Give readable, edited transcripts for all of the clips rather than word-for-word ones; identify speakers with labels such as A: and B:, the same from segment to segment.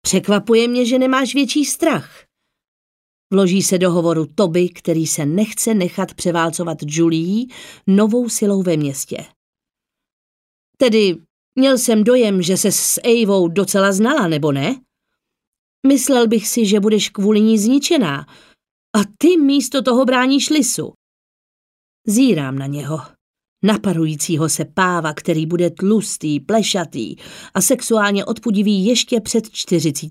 A: Překvapuje mě, že nemáš větší strach. Vloží se do hovoru Toby, který se nechce nechat převálcovat Julií novou silou ve městě. Tedy měl jsem dojem, že se s Avou docela znala, nebo ne? Myslel bych si, že budeš kvůli ní zničená a ty místo toho bráníš lisu. Zírám na něho, naparujícího se páva, který bude tlustý, plešatý a sexuálně odpudivý ještě před 40.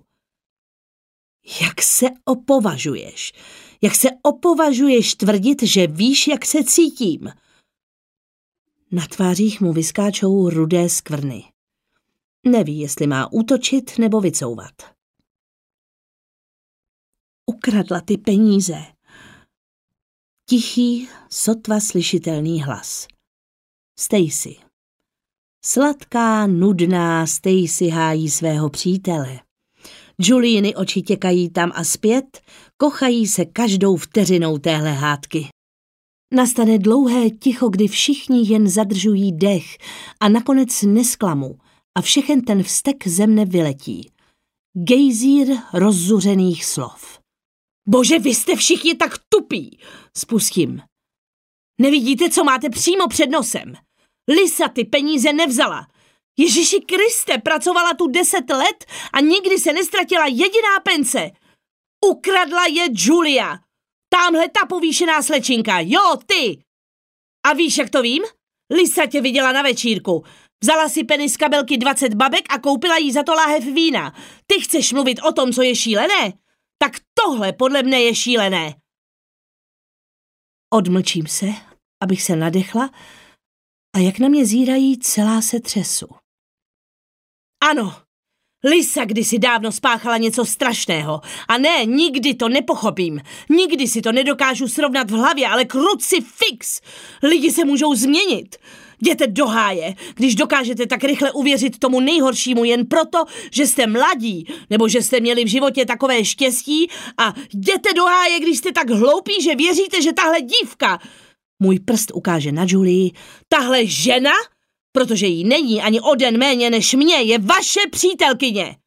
A: Jak se opovažuješ? Jak se opovažuješ tvrdit, že víš, jak se cítím? Na tvářích mu vyskáčou rudé skvrny. Neví, jestli má útočit nebo vycouvat. Ukradla ty peníze. Tichý, sotva slyšitelný hlas. Stacy. Sladká, nudná Stacy hájí svého přítele. Juliiny oči těkají tam a zpět, kochají se každou vteřinou téhle hádky. Nastane dlouhé ticho, kdy všichni jen zadržují dech a nakonec nesklamu a všechen ten vztek ze mne vyletí. Gejzír rozzuřených slov. Bože, vy jste všichni tak tupí, spustím. Nevidíte, co máte přímo před nosem? Lisa ty peníze nevzala. Ježiši Kriste, pracovala tu 10 let a nikdy se nestratila jediná pence. Ukradla je Julia. Támhle ta povýšená slečinka, jo, ty. A víš, jak to vím? Lisa tě viděla na večírku. Vzala si Penny z kabelky 20 babek a koupila jí za to láhev vína. Ty chceš mluvit o tom, co je šílené? Tak tohle podle mne je šílené. Odmlčím se, abych se nadechla, a jak na mě zírají, celá se třesu. Ano, Lisa kdysi dávno spáchala něco strašného. A ne, nikdy to nepochopím. Nikdy si to nedokážu srovnat v hlavě, ale krucifix! Lidi se můžou změnit. Jděte do háje, když dokážete tak rychle uvěřit tomu nejhoršímu jen proto, že jste mladí, nebo že jste měli v životě takové štěstí, a jděte do háje, když jste tak hloupí, že věříte, že tahle dívka, můj prst ukáže na Julii, tahle žena, protože jí není ani o den méně než mě, je vaše přítelkyně.